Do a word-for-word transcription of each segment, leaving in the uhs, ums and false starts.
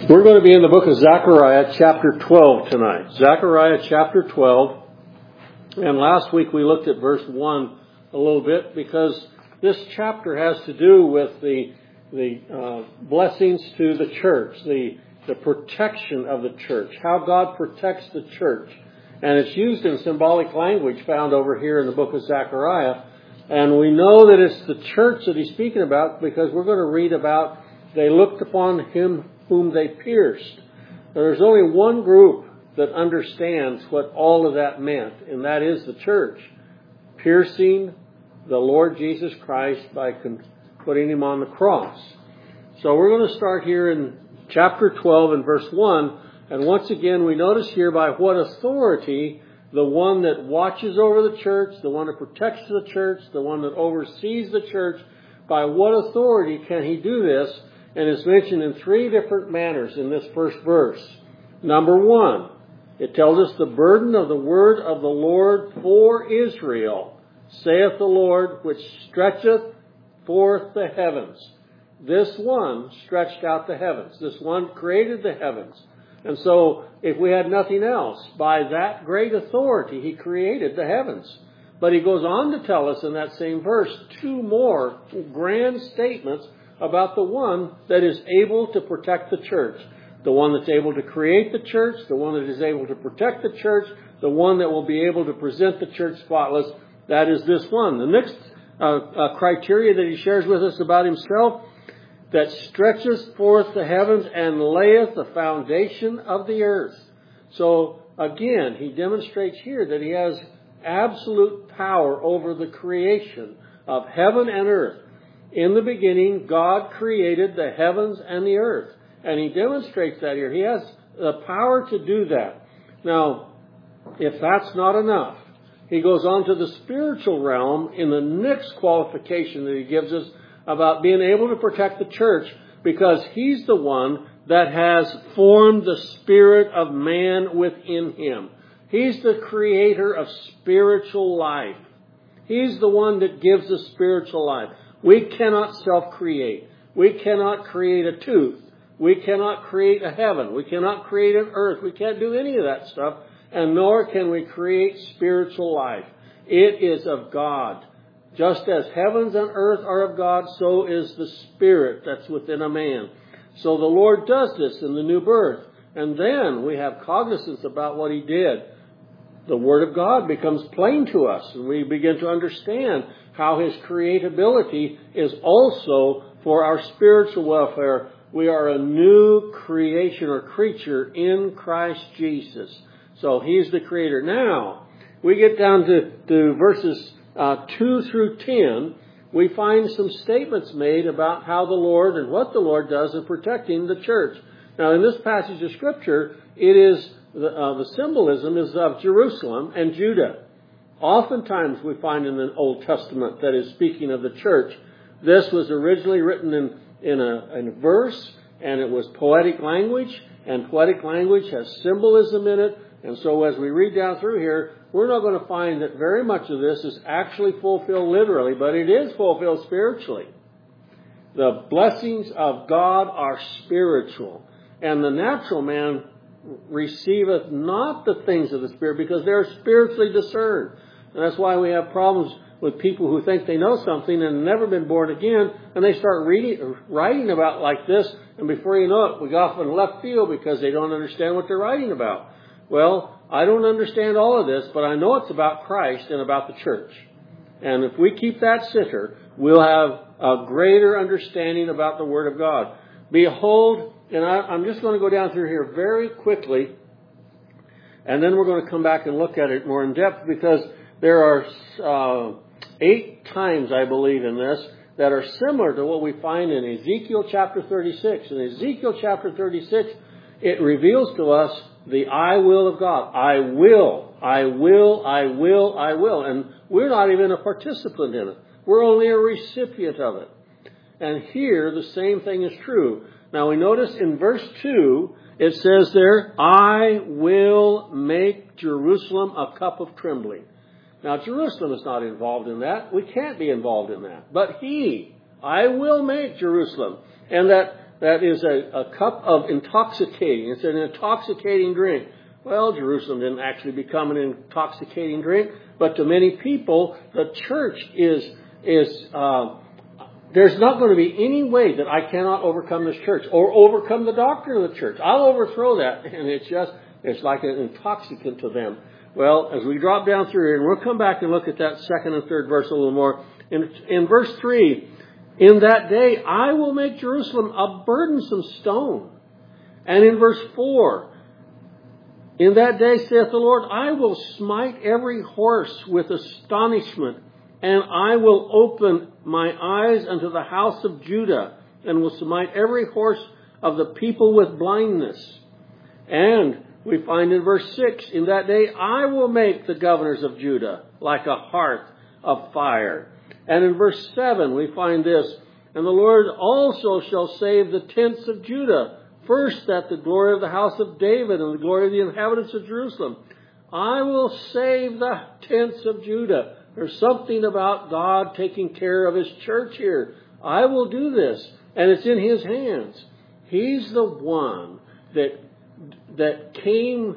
We're going to be in the book of Zechariah chapter twelve tonight. Zechariah chapter twelve. And last week we looked at verse one a little bit because this chapter has to do with the the uh, blessings to the church, the, the protection of the church, how God protects the church. And it's used in symbolic language found over here in the book of Zechariah. And we know that it's the church that he's speaking about because we're going to read about they looked upon him whom they pierced. There's only one group that understands what all of that meant, and that is the church. Piercing the Lord Jesus Christ by putting him on the cross. So we're going to start here in chapter twelve and verse one. And once again, we notice here by what authority the one that watches over the church, the one that protects the church, the one that oversees the church, by what authority can he do this? And it's mentioned in three different manners in this first verse. Number one, it tells us the burden of the word of the Lord for Israel, saith the Lord, which stretcheth forth the heavens. This one stretched out the heavens. This one created the heavens. And so, if we had nothing else, by that great authority, he created the heavens. But he goes on to tell us in that same verse two more grand statements about the one that is able to protect the church. The one that's able to create the church, the one that is able to protect the church, the one that will be able to present the church spotless. That is this one. The next uh, uh, criteria that he shares with us about himself, that stretches forth the heavens and layeth the foundation of the earth. So again, he demonstrates here that he has absolute power over the creation of heaven and earth. In the beginning, God created the heavens and the earth. And he demonstrates that here. He has the power to do that. Now, if that's not enough, he goes on to the spiritual realm in the next qualification that he gives us about being able to protect the church, because he's the one that has formed the spirit of man within him. He's the creator of spiritual life. He's the one that gives us spiritual life. We cannot self-create. We cannot create a tooth. We cannot create a heaven. We cannot create an earth. We can't do any of that stuff. And nor can we create spiritual life. It is of God. Just as heavens and earth are of God, so is the spirit that's within a man. So the Lord does this in the new birth. And then we have cognizance about what he did. The Word of God becomes plain to us, and we begin to understand how his creatability is also for our spiritual welfare. We are a new creation or creature in Christ Jesus. So he's the creator. Now, we get down to, to verses uh, two through ten. We find some statements made about how the Lord and what the Lord does in protecting the church. Now, in this passage of Scripture, it is the, uh, the symbolism is of Jerusalem and Judah. Oftentimes we find in the Old Testament that is speaking of the church. This was originally written in, in, a, in a verse, and it was poetic language, and poetic language has symbolism in it. And so as we read down through here, we're not going to find that very much of this is actually fulfilled literally, but it is fulfilled spiritually. The blessings of God are spiritual, and the natural man receiveth not the things of the Spirit because they're spiritually discerned. And that's why we have problems with people who think they know something and have never been born again, and they start reading, writing about like this, and before you know it, we go off in left field because they don't understand what they're writing about. Well, I don't understand all of this, but I know it's about Christ and about the church. And if we keep that center, we'll have a greater understanding about the Word of God. Behold, and I, I'm just going to go down through here very quickly, and then we're going to come back and look at it more in depth, because there are uh, eight times, I believe, in this that are similar to what we find in Ezekiel chapter thirty-six. In Ezekiel chapter thirty-six, it reveals to us the I will of God. I will, I will, I will, I will. And we're not even a participant in it. We're only a recipient of it. And here, the same thing is true. Now, we notice in verse two, it says there, I will make Jerusalem a cup of trembling. Now, Jerusalem is not involved in that. We can't be involved in that. But he, I will make Jerusalem. And that that is a, a cup of intoxicating. It's an intoxicating drink. Well, Jerusalem didn't actually become an intoxicating drink, but to many people, the church is, is, uh, there's not going to be any way that I cannot overcome this church or overcome the doctrine of the church. I'll overthrow that. And it's just, it's like an intoxicant to them. Well, as we drop down through here, and we'll come back and look at that second and third verse a little more. In, in verse three, in that day I will make Jerusalem a burdensome stone. And in verse four, in that day, saith the Lord, I will smite every horse with astonishment, and I will open my eyes unto the house of Judah, and will smite every horse of the people with blindness. And we find in verse six, in that day I will make the governors of Judah like a hearth of fire. And in verse seven we find this, and the Lord also shall save the tents of Judah, first that the glory of the house of David and the glory of the inhabitants of Jerusalem. I will save the tents of Judah. There's something about God taking care of His church here. I will do this, and it's in His hands. He's the one that that came,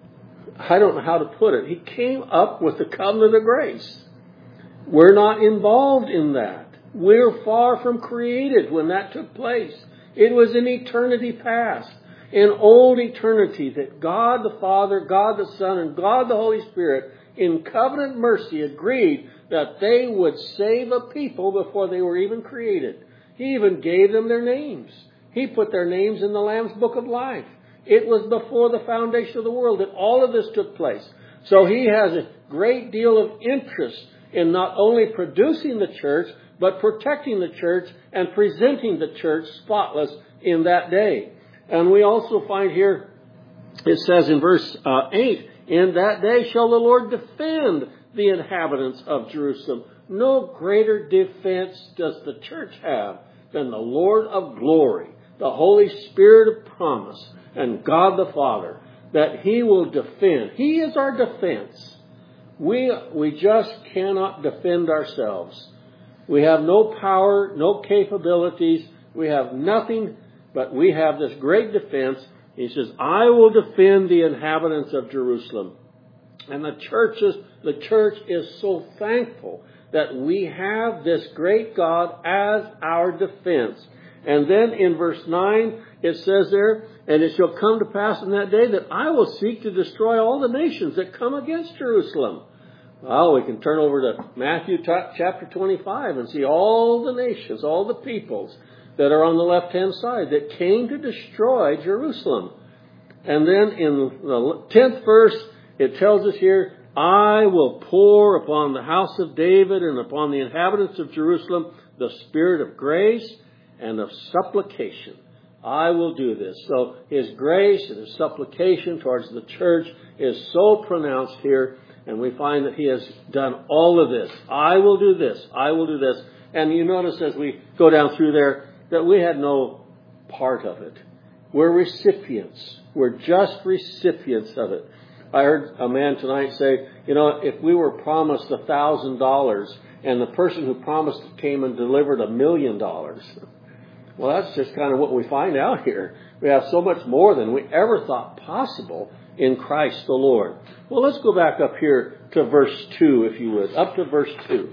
I don't know how to put it, He came up with the covenant of grace. We're not involved in that. We're far from created when that took place. It was in eternity past, in old eternity, that God the Father, God the Son, and God the Holy Spirit, in covenant mercy, agreed that they would save a people before they were even created. He even gave them their names. He put their names in the Lamb's Book of Life. It was before the foundation of the world that all of this took place. So He has a great deal of interest in not only producing the church, but protecting the church and presenting the church spotless in that day. And we also find here, it says in verse uh, eight, in that day shall the Lord defend the inhabitants of Jerusalem. No greater defense does the church have than the Lord of glory, the Holy Spirit of promise, and God the Father, that He will defend. He is our defense. We, we just cannot defend ourselves. We have no power, no capabilities. We have nothing, but we have this great defense. He says, I will defend the inhabitants of Jerusalem. And the church is, the church is so thankful that we have this great God as our defense. And then in verse nine, it says there, and it shall come to pass in that day that I will seek to destroy all the nations that come against Jerusalem. Well, we can turn over to Matthew chapter twenty-five and see all the nations, all the peoples that are on the left-hand side that came to destroy Jerusalem. And then in the tenth verse, it tells us here, I will pour upon the house of David and upon the inhabitants of Jerusalem the spirit of grace and of supplication. I will do this. So His grace and His supplication towards the church is so pronounced here. And we find that He has done all of this. I will do this. I will do this. And you notice as we go down through there that we had no part of it. We're recipients. We're just recipients of it. I heard a man tonight say, you know, if we were promised a thousand dollars and the person who promised it came and delivered a million dollars. Well, that's just kind of what we find out here. We have so much more than we ever thought possible in Christ the Lord. Well, let's go back up here to verse two, if you would. Up to verse two.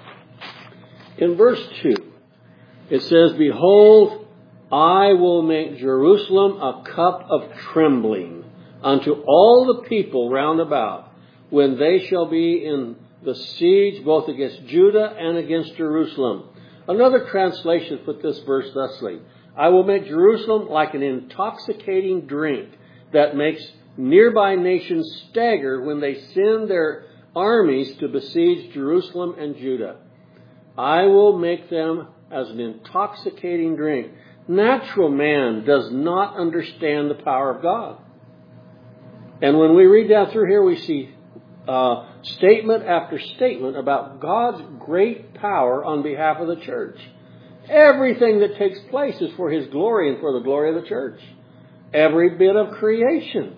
In verse two, it says, Behold, I will make Jerusalem a cup of trembling unto all the people round about, when they shall be in the siege both against Judah and against Jerusalem. Another translation put this verse thusly, I will make Jerusalem like an intoxicating drink that makes nearby nations stagger when they send their armies to besiege Jerusalem and Judah. I will make them as an intoxicating drink. Natural man does not understand the power of God. And when we read down through here, we see uh, statement after statement about God's great power on behalf of the church. Everything that takes place is for His glory and for the glory of the church. Every bit of creation,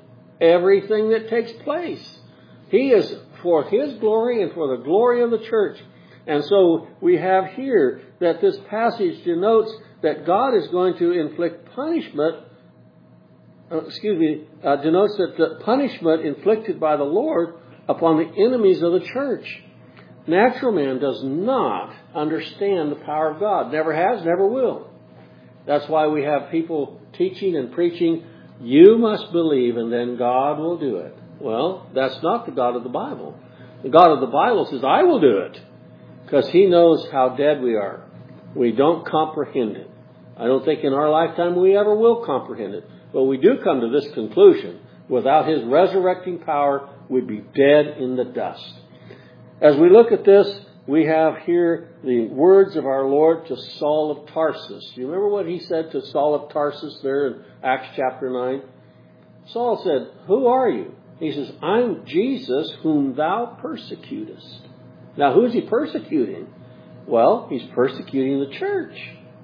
everything that takes place, He is for His glory and for the glory of the church. And so we have here that this passage denotes that God is going to inflict punishment, uh, excuse me, uh, denotes that the punishment inflicted by the Lord upon the enemies of the church. Natural man does not understand the power of God. Never has, never will. That's why we have people teaching and preaching, you must believe and then God will do it. Well, that's not the God of the Bible. The God of the Bible says, I will do it. Because He knows how dead we are. We don't comprehend it. I don't think in our lifetime we ever will comprehend it. But we do come to this conclusion. Without His resurrecting power, we'd be dead in the dust. As we look at this, we have here the words of our Lord to Saul of Tarsus. You remember what He said to Saul of Tarsus there in Acts chapter nine? Saul said, who are you? He says, I'm Jesus whom thou persecutest. Now, who's He persecuting? Well, He's persecuting the church.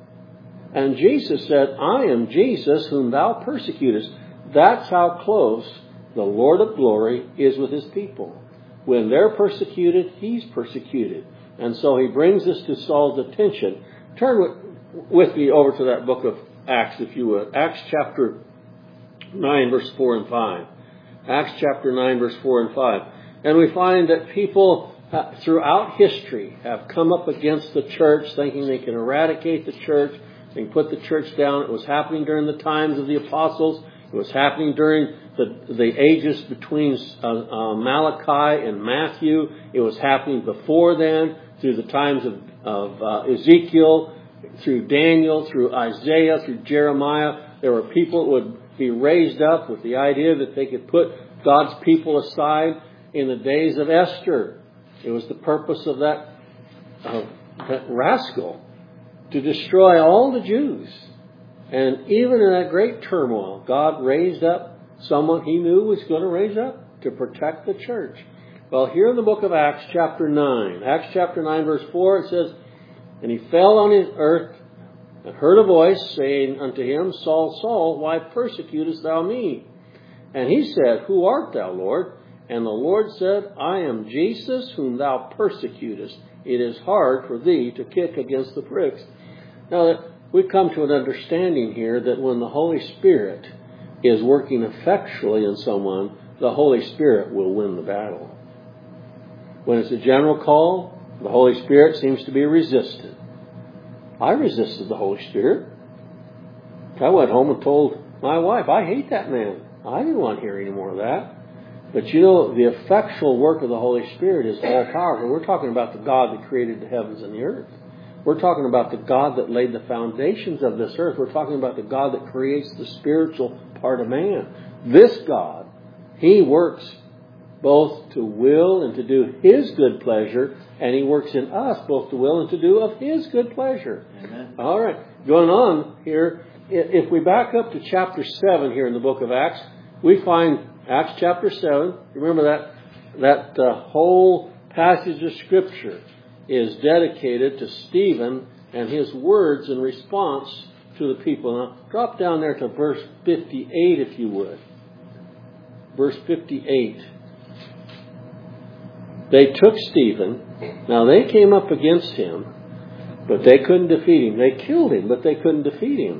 And Jesus said, I am Jesus whom thou persecutest. That's how close the Lord of glory is with His people. When they're persecuted, He's persecuted. And so He brings this to Saul's attention. Turn with, with me over to that book of Acts, if you would. Acts chapter nine, verse four and five. Acts chapter nine, verse four and five. And we find that people uh, throughout history have come up against the church thinking they can eradicate the church. They can put the church down. It was happening during the times of the apostles. It was happening during the, the ages between uh, uh, Malachi and Matthew. It was happening before then through the times of, of uh, Ezekiel, through Daniel, through Isaiah, through Jeremiah. There were people that would be raised up with the idea that they could put God's people aside in the days of Esther. It was the purpose of that, uh, that rascal to destroy all the Jews. And even in that great turmoil, God raised up someone He knew was going to raise up to protect the church. Well, here in the book of Acts chapter nine, Acts chapter nine verse four, it says, and he fell on his earth and heard a voice saying unto him, Saul, Saul, why persecutest thou me? And he said, who art thou, Lord? And the Lord said, I am Jesus whom thou persecutest. It is hard for thee to kick against the pricks. Now, we come to an understanding here that when the Holy Spirit is working effectually in someone, the Holy Spirit will win the battle. When it's a general call, the Holy Spirit seems to be resisted. I resisted the Holy Spirit. I went home and told my wife, I hate that man. I didn't want to hear any more of that. But you know, the effectual work of the Holy Spirit is all powerful. We're talking about the God that created the heavens and the earth. We're talking about the God that laid the foundations of this earth. We're talking about the God that creates the spiritual part of man. This God, He works both to will and to do His good pleasure, and He works in us both to will and to do of His good pleasure. Amen. All right. Going on here, if we back up to chapter seven here in the book of Acts, we find Acts chapter seven. Remember that that uh, whole passage of Scripture is dedicated to Stephen and his words in response to the people. Now, drop down there to verse fifty-eight, if you would. Verse fifty-eight. They took Stephen. Now, they came up against him, but they couldn't defeat him. They killed him, but they couldn't defeat him.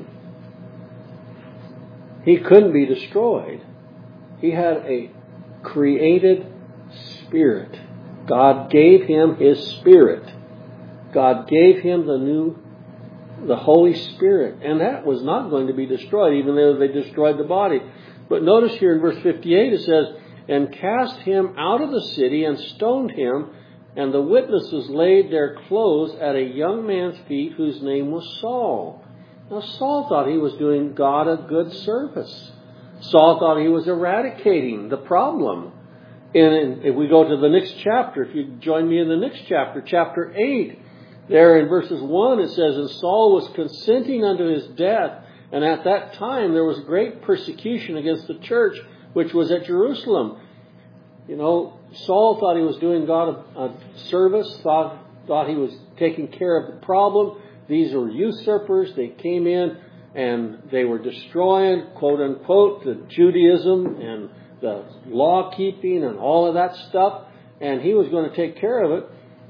He couldn't be destroyed. He had a created spirit. God gave him His Spirit. God gave him the new, the Holy Spirit. And that was not going to be destroyed, even though they destroyed the body. But notice here in verse fifty-eight it says, and cast him out of the city and stoned him, and the witnesses laid their clothes at a young man's feet whose name was Saul. Now Saul thought he was doing God a good service. Saul thought he was eradicating the problem. And if we go to the next chapter, if you join me in the next chapter, chapter eight, there in verses one it says, and Saul was consenting unto his death, and at that time there was great persecution against the church, which was at Jerusalem. You know, Saul thought he was doing God a, a service, thought, thought he was taking care of the problem. These were usurpers. They came in and they were destroying, quote unquote, the Judaism and the law keeping and all of that stuff. And he was going to take care of it.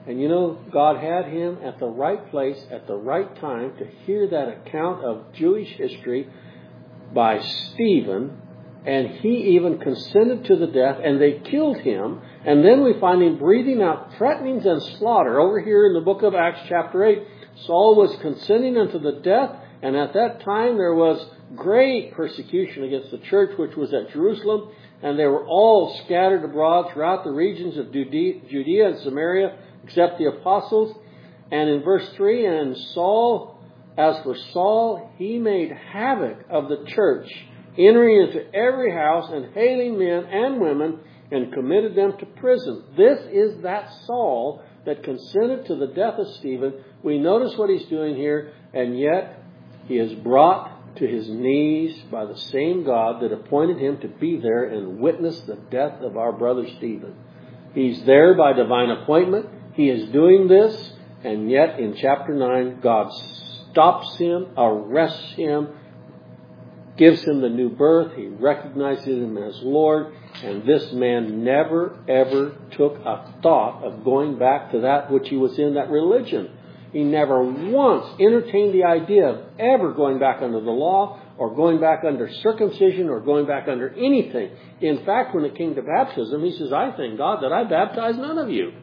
And you know, God had him at the right place at the right time to hear that account of Jewish history by Stephen. And he even consented to the death, and they killed him. And then we find him breathing out threatenings and slaughter. Over here in the book of Acts chapter eight, Saul was consenting unto the death. And at that time there was great persecution against the church, which was at Jerusalem. And they were all scattered abroad throughout the regions of Judea and Samaria, except the apostles. And in verse three, and Saul, as for Saul, he made havoc of the church, entering into every house and hailing men and women, and committed them to prison. This is that Saul that consented to the death of Stephen. We notice what he's doing here, and yet he is brought to his knees by the same God that appointed him to be there and witness the death of our brother Stephen. He's there by divine appointment. He is doing this, and yet in chapter nine, God stops him, arrests him, gives him the new birth. He recognizes him as Lord, and this man never, ever took a thought of going back to that which he was in, that religion. He never once entertained the idea of ever going back under the law or going back under circumcision or going back under anything. In fact, when it came to baptism, he says, I thank God that I baptized none of you.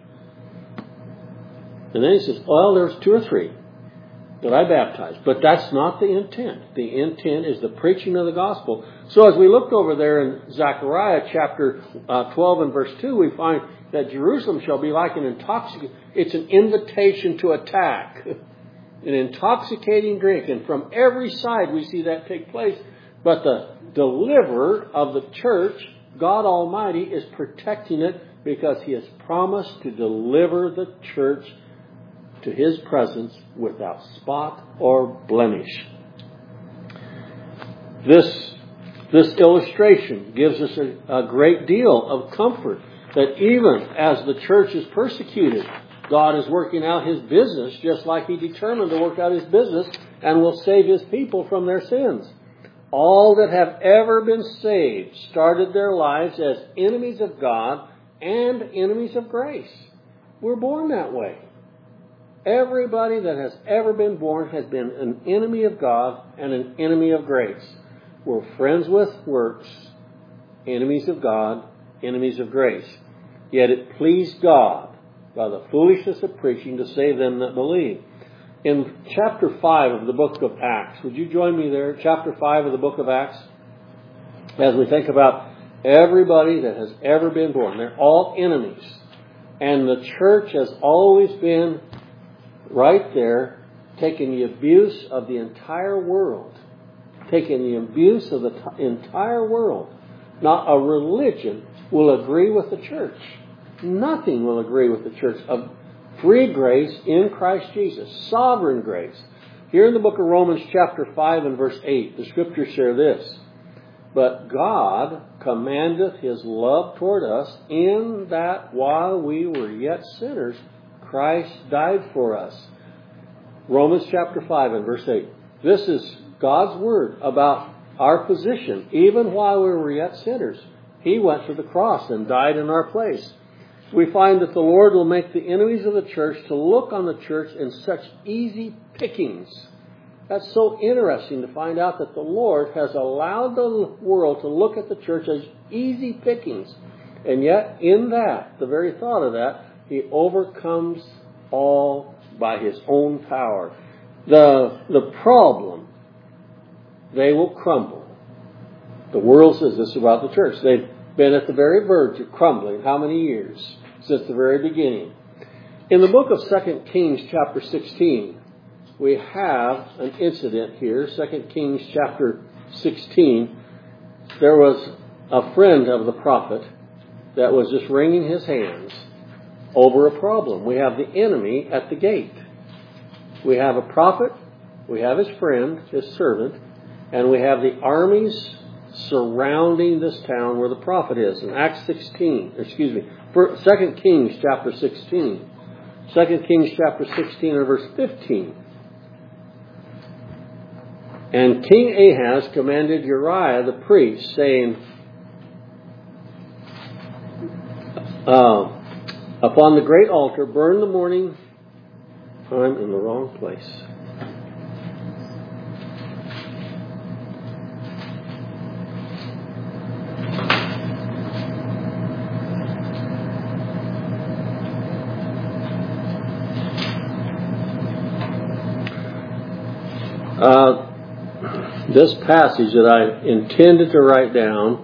And then he says, well, there's two or three that I baptized. But that's not the intent. The intent is the preaching of the gospel. So as we looked over there in Zechariah chapter uh, twelve and verse two, we find that Jerusalem shall be like an intoxicating, it's an invitation to attack, an intoxicating drink. And from every side we see that take place. But the deliverer of the church, God Almighty, is protecting it because he has promised to deliver the church to his presence without spot or blemish. This, this illustration gives us a, a great deal of comfort that even as the church is persecuted, God is working out his business just like he determined to work out his business and will save his people from their sins. All that have ever been saved started their lives as enemies of God and enemies of grace. We're born that way. Everybody that has ever been born has been an enemy of God and an enemy of grace. We're friends with works, enemies of God, enemies of grace. Yet it pleased God by the foolishness of preaching to save them that believe. In chapter five of the book of Acts, would you join me there? Chapter five of the book of Acts. As we think about everybody that has ever been born, they're all enemies. And the church has always been right there, taking the abuse of the entire world. Taking the abuse of the t- entire world. Not a religion will agree with the church. Nothing will agree with the church of free grace in Christ Jesus. Sovereign grace. Here in the book of Romans chapter five and verse eight, the scriptures share this. But God commandeth his love toward us in that while we were yet sinners, Christ died for us. Romans chapter five and verse eight. This is God's word about our position. Even while we were yet sinners, he went to the cross and died in our place. We find that the Lord will make the enemies of the church to look on the church in such easy pickings. That's so interesting to find out that the Lord has allowed the world to look at the church as easy pickings. And yet, in that, the very thought of that, he overcomes all by his own power. The, the problem, they will crumble. The world says this about the church. They've been at the very verge of crumbling. How many years? Since the very beginning. In the book of Second Kings chapter sixteen, we have an incident here. Second Kings chapter sixteen. There was a friend of the prophet that was just wringing his hands over a problem. We have the enemy at the gate. We have a prophet, we have his friend, his servant, and we have the armies surrounding this town where the prophet is. In Acts sixteen, excuse me, Second Kings chapter sixteen. Second Kings chapter sixteen and verse fifteen. And King Ahaz commanded Uriah the priest, saying, uh, Upon the great altar, burn the morning. I'm in the wrong place. Uh, this passage that I intended to write down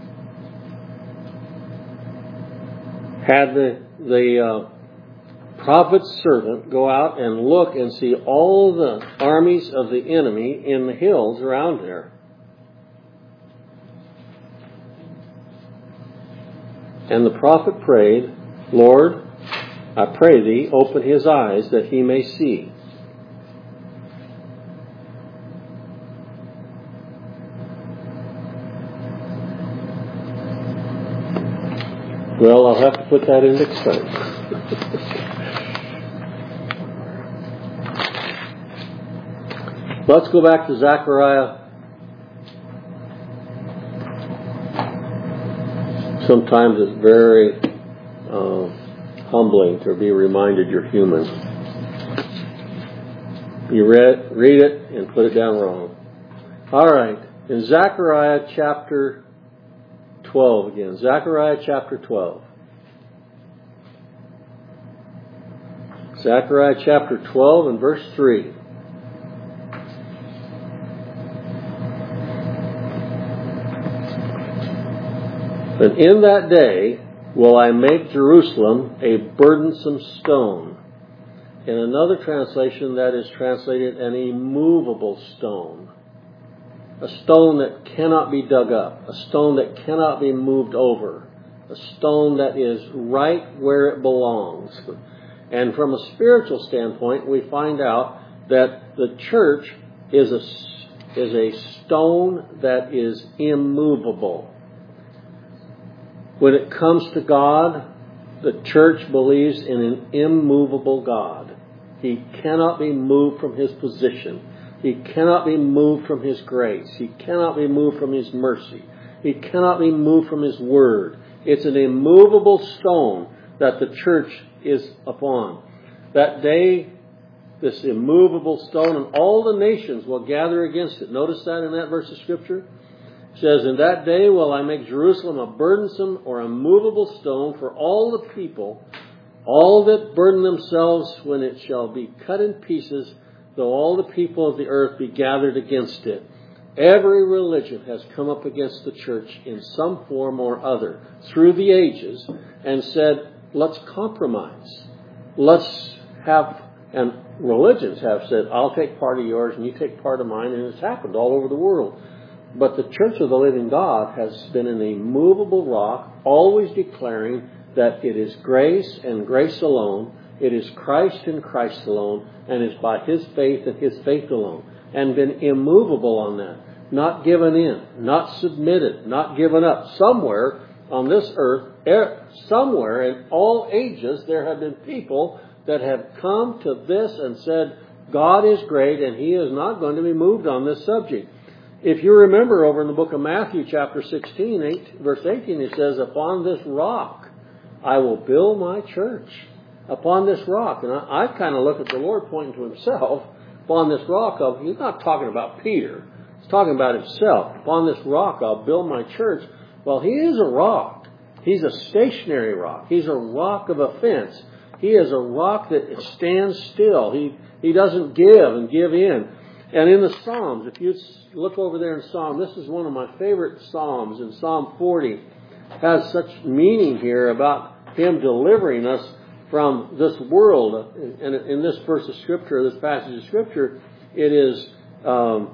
had the the uh, prophet's servant go out and look and see all the armies of the enemy in the hills around there. And the prophet prayed, Lord, I pray thee, open his eyes that he may see. Well, I'll have to put that in next time. Let's go back to Zechariah. Sometimes it's very uh, humbling to be reminded you're human. You read, read it and put it down wrong. All right. In Zechariah chapter twelve again. Zechariah chapter twelve. Zechariah chapter twelve and verse three. And in that day will I make Jerusalem a burdensome stone. In another translation that is translated an immovable stone. A stone that cannot be dug up. A stone that cannot be moved over. A stone that is right where it belongs. And from a spiritual standpoint, we find out that the church is a, is a stone that is immovable. When it comes to God, the church believes in an immovable God. He cannot be moved from his position. He cannot be moved from his grace. He cannot be moved from his mercy. He cannot be moved from his word. It's an immovable stone that the church is upon. That day, this immovable stone, and all the nations will gather against it. Notice that in that verse of Scripture? It says, in that day will I make Jerusalem a burdensome or immovable stone for all the people, all that burden themselves when it shall be cut in pieces, though all the people of the earth be gathered against it. Every religion has come up against the church in some form or other through the ages and said, let's compromise. Let's have, and religions have said, I'll take part of yours and you take part of mine, and it's happened all over the world. But the Church of the Living God has been an immovable rock, always declaring that it is grace and grace alone. It is Christ and Christ alone, and is by His faith and His faith alone. And been immovable on that. Not given in, not submitted, not given up. Somewhere on this earth, somewhere in all ages, there have been people that have come to this and said, God is great and He is not going to be moved on this subject. If you remember over in the book of Matthew chapter sixteen, eight, verse eighteen, it says, upon this rock I will build my church. Upon this rock. And I, I kind of look at the Lord pointing to Himself. Upon this rock, I'll, He's not talking about Peter. He's talking about Himself. Upon this rock I'll build my church. Well, He is a rock. He's a stationary rock. He's a rock of offense. He is a rock that stands still. He, he doesn't give and give in. And in the Psalms, if you look over there in Psalm, this is one of my favorite Psalms. In Psalm forty, has such meaning here about Him delivering us from this world. And in this verse of Scripture, this passage of Scripture, it is um,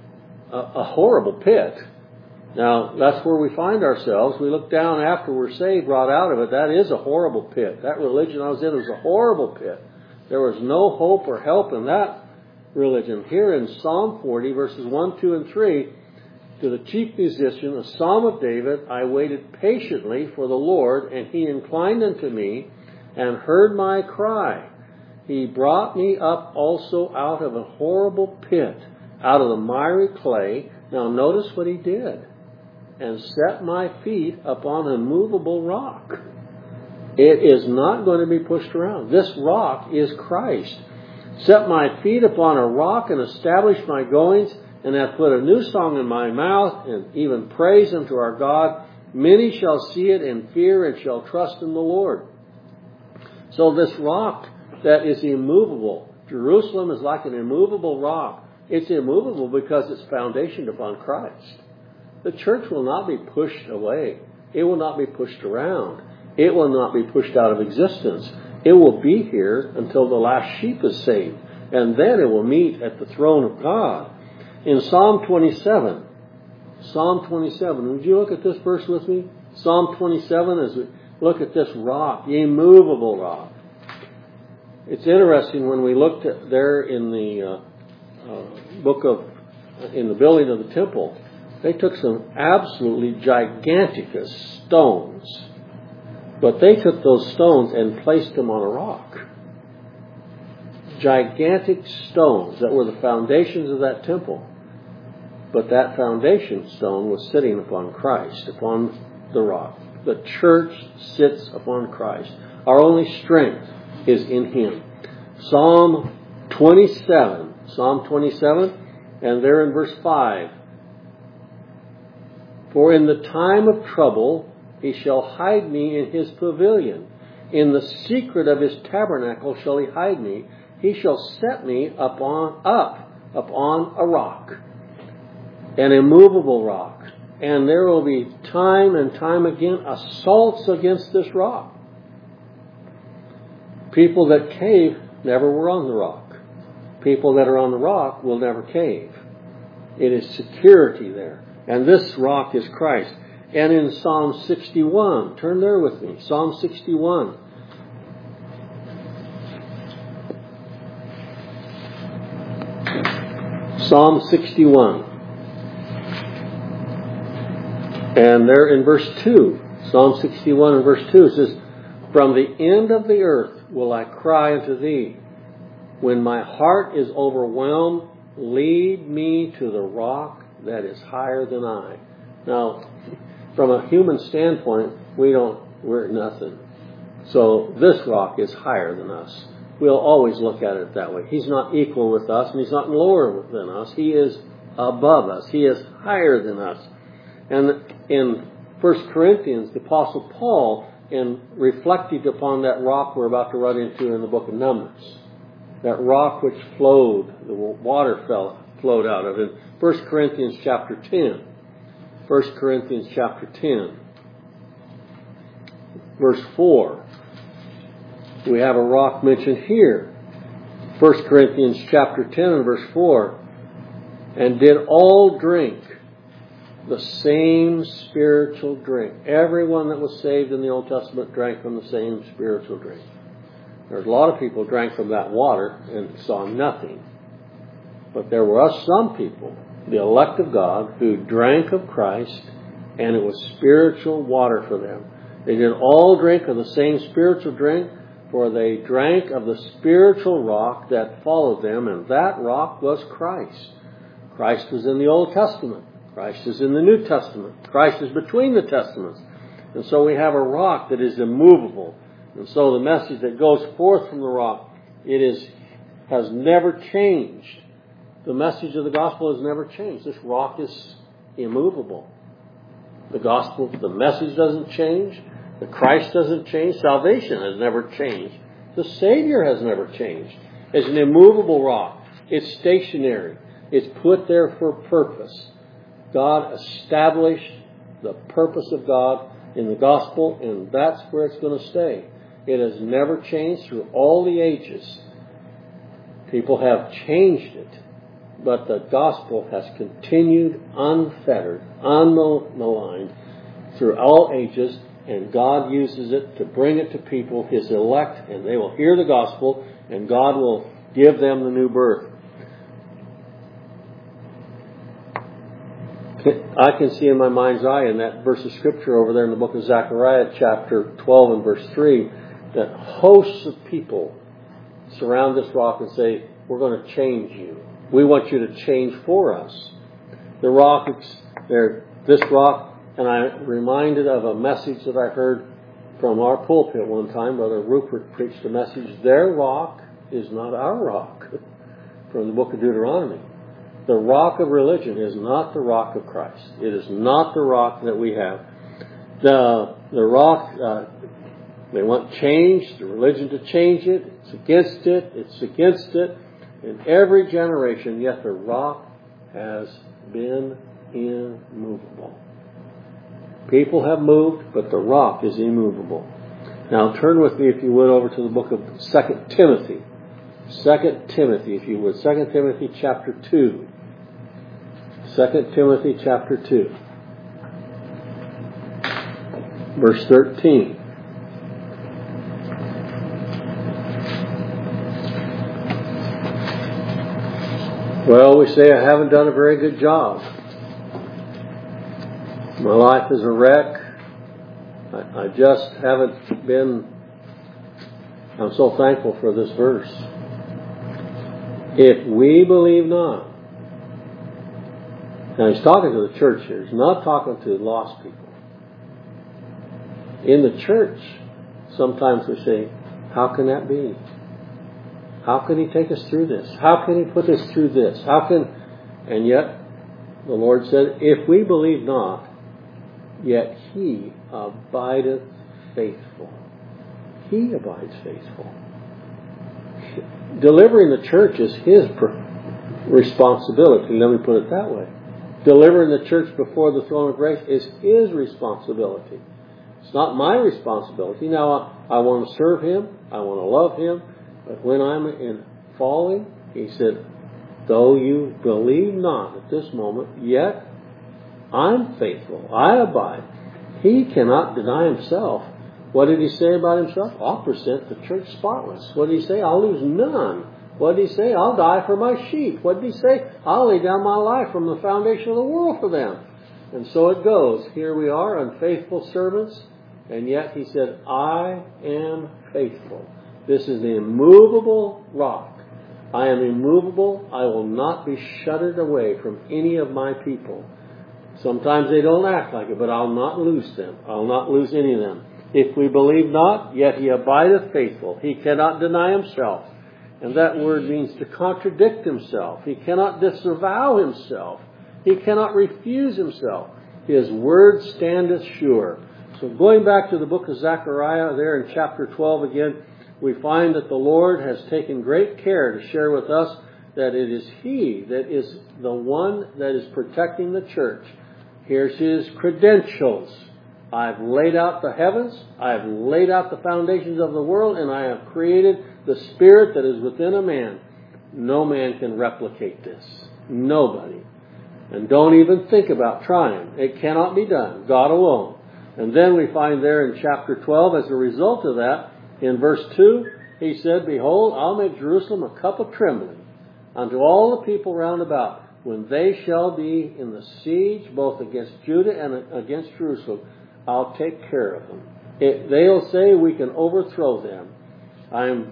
a, a horrible pit. Now, that's where we find ourselves. We look down after we're saved, brought out of it. That is a horrible pit. That religion I was in was a horrible pit. There was no hope or help in that religion. Here in Psalm forty, verses one, two, and three, to the chief musician, a psalm of David, I waited patiently for the Lord, and He inclined unto me and heard my cry. He brought me up also out of a horrible pit, out of the miry clay. Now notice what He did. And set my feet upon a movable rock. It is not going to be pushed around. This rock is Christ. Set my feet upon a rock and establish my goings, and hath put a new song in my mouth, and even praise unto our God. Many shall see it and fear, and shall trust in the Lord. So this rock that is immovable, Jerusalem is like an immovable rock. It's immovable because it's foundationed upon Christ. The church will not be pushed away. It will not be pushed around. It will not be pushed out of existence. It will be here until the last sheep is saved. And then it will meet at the throne of God. In Psalm twenty-seven, Psalm twenty-seven, would you look at this verse with me? Psalm twenty-seven, as we look at this rock, the immovable rock. It's interesting when we looked at there in the uh, uh, book of, in the building of the temple, they took some absolutely giganticus stones. But they took those stones and placed them on a rock. Gigantic stones that were the foundations of that temple. But that foundation stone was sitting upon Christ, upon the rock. The church sits upon Christ. Our only strength is in Him. Psalm twenty-seven. Psalm twenty-seven, and there in verse five. For in the time of trouble He shall hide me in His pavilion. In the secret of His tabernacle shall He hide me. He shall set me upon, up upon a rock, an immovable rock. And there will be time and time again assaults against this rock. People that cave never were on the rock. People that are on the rock will never cave. It is security there. And this rock is Christ. And in Psalm sixty-one, turn there with me, Psalm sixty-one. Psalm sixty-one. And there in verse two, Psalm sixty-one and verse two, it says, From the end of the earth will I cry unto Thee. When my heart is overwhelmed, lead me to the rock that is higher than I. Now, from a human standpoint, we don't, we're nothing. So this rock is higher than us. We'll always look at it that way. He's not equal with us, and He's not lower than us. He is above us. He is higher than us. And in First Corinthians, the Apostle Paul, in reflecting upon that rock we're about to run into in the book of Numbers, that rock which flowed, the water fell, flowed out of it. First Corinthians chapter ten. First Corinthians chapter ten. Verse four. We have a rock mentioned here. First Corinthians chapter ten and verse four. And did all drink the same spiritual drink. Everyone that was saved in the Old Testament drank from the same spiritual drink. There's a lot of people who drank from that water and saw nothing. But there were some people, the elect of God, who drank of Christ, and it was spiritual water for them. They did all drink of the same spiritual drink, for they drank of the spiritual rock that followed them, and that rock was Christ. Christ was in the Old Testament. Christ is in the New Testament. Christ is between the Testaments. And so we have a rock that is immovable. And so the message that goes forth from the rock, it is has never changed. The message of the gospel has never changed. This rock is immovable. The gospel, the message doesn't change. The Christ doesn't change. Salvation has never changed. The Savior has never changed. It's an immovable rock. It's stationary. It's put there for a purpose. God established the purpose of God in the gospel, and that's where it's going to stay. It has never changed through all the ages. People have changed it, but the gospel has continued unfettered, unmaligned through all ages, and God uses it to bring it to people, His elect, and they will hear the gospel, and God will give them the new birth. I can see in my mind's eye in that verse of Scripture over there in the book of Zechariah, chapter twelve and verse three, that hosts of people surround this rock and say, we're going to change you. We want you to change for us. The rock, there, this rock, and I'm reminded of a message that I heard from our pulpit one time, Brother Rupert preached a message, their rock is not our rock, from the book of Deuteronomy. The rock of religion is not the rock of Christ. It is not the rock that we have. The, the rock, uh, they want change, the religion to change it. It's against it. It's against it. In every generation, yet the rock has been immovable. People have moved, but the rock is immovable. Now turn with me, if you would, over to the book of Second Timothy. Second Timothy, if you would. Second Timothy chapter two. Second Timothy chapter two. Verse thirteen. Well, we say I haven't done a very good job. My life is a wreck. I, I just haven't been... I'm so thankful for this verse. If we believe not. Now he's talking to the church here. He's not talking to lost people. In the church, sometimes we say, how can that be? How can he take us through this? How can he put us through this? How can... And yet, the Lord said, if we believe not, yet he abideth faithful. He abides faithful. Delivering the church is his responsibility. Let me put it that way. Delivering the church before the throne of grace is his responsibility. It's not my responsibility. Now, I, I want to serve him. I want to love him. But when I'm in falling, he said, though you believe not at this moment, yet I'm faithful. I abide. He cannot deny himself. What did he say about himself? I'll present the church spotless. What did he say? I'll lose none. What did he say? I'll die for my sheep. What did he say? I'll lay down my life from the foundation of the world for them. And so it goes. Here we are, unfaithful servants. And yet he said, I am faithful. This is the immovable rock. I am immovable. I will not be shuttered away from any of my people. Sometimes they don't act like it, but I'll not lose them. I'll not lose any of them. If we believe not, yet he abideth faithful. He cannot deny himself. And that word means to contradict himself. He cannot disavow himself. He cannot refuse himself. His word standeth sure. So going back to the book of Zechariah there in chapter twelve again, we find that the Lord has taken great care to share with us that it is he that is the one that is protecting the church. Here's his credentials. I've laid out the heavens, I've laid out the foundations of the world, and I have created the spirit that is within a man. No man can replicate this. Nobody. And don't even think about trying. It cannot be done. God alone. And then we find there in chapter twelve, as a result of that, in verse two, he said, behold, I'll make Jerusalem a cup of trembling unto all the people round about, when they shall be in the siege, both against Judah and against Jerusalem. I'll take care of them. It, they'll say we can overthrow them. I'm,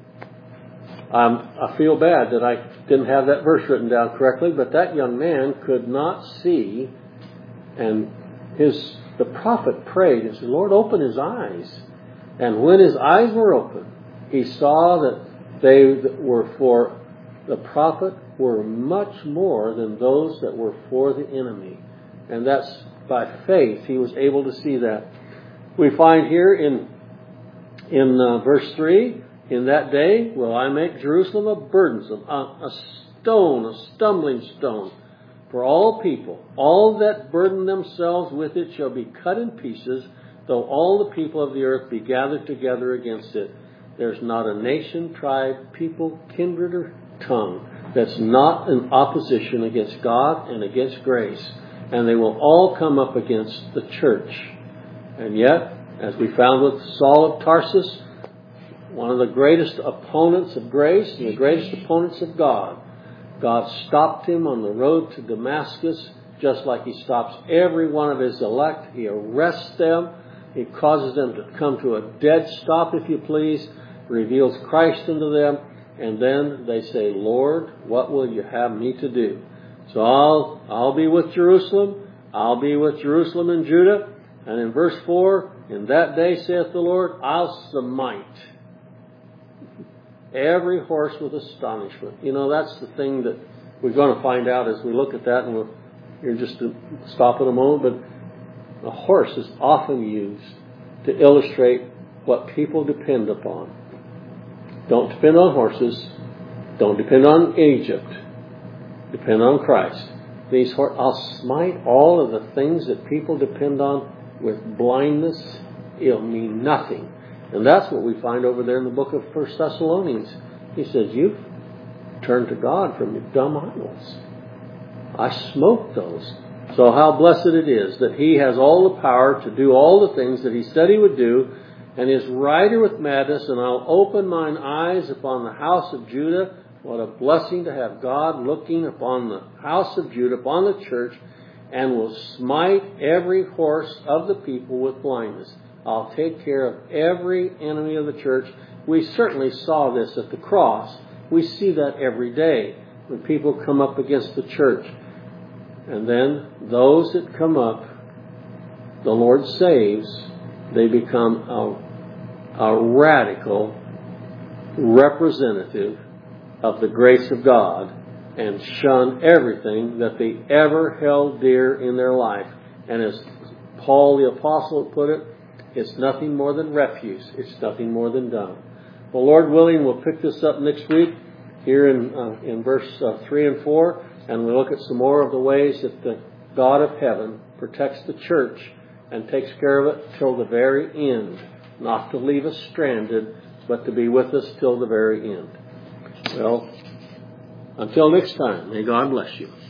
I'm, I feel bad that I didn't have that verse written down correctly, but that young man could not see, and his the prophet prayed and said, Lord, open his eyes. And when his eyes were open, he saw that they that were for the prophet were much more than those that were for the enemy. And that's by faith he was able to see that. We find here in in uh, verse three, in that day will I make Jerusalem a burdensome, a, a stone, a stumbling stone for all people. All that burden themselves with it shall be cut in pieces, though all the people of the earth be gathered together against it. There's not a nation, tribe, people, kindred, or tongue that's not in opposition against God and against grace. And they will all come up against the church. And yet, as we found with Saul of Tarsus, one of the greatest opponents of grace and the greatest opponents of God, God stopped him on the road to Damascus, just like he stops every one of his elect. He arrests them. He causes them to come to a dead stop, if you please, reveals Christ unto them, and then they say, Lord, what will you have me to do? So I'll, I'll be with Jerusalem. I'll be with Jerusalem and Judah. And in verse four, in that day, saith the Lord, I'll smite every horse with astonishment. You know, that's the thing that we're going to find out as we look at that. And we'll here just to stop at a moment. But a horse is often used to illustrate what people depend upon. Don't depend on horses. Don't depend on Egypt. Depend on Christ. These hor- I'll smite all of the things that people depend on with blindness. It'll mean nothing. And that's what we find over there in the book of First Thessalonians. He says, you've turned to God from your dumb idols. I smote those. So how blessed it is that He has all the power to do all the things that He said He would do, and is rider with madness, and I'll open mine eyes upon the house of Judah. What a blessing to have God looking upon the house of Judah, upon the church, and will smite every horse of the people with blindness. I'll take care of every enemy of the church. We certainly saw this at the cross. We see that every day when people come up against the church. And then those that come up, the Lord saves. They become a, a radical representative of the grace of God and shun everything that they ever held dear in their life. And as Paul the Apostle put it, it's nothing more than refuse. It's nothing more than dung. Well, Lord willing, we'll pick this up next week here in uh, in verse uh, three and four, and we'll look at some more of the ways that the God of heaven protects the church and takes care of it till the very end. Not to leave us stranded, but to be with us till the very end. Well, until next time, may God bless you.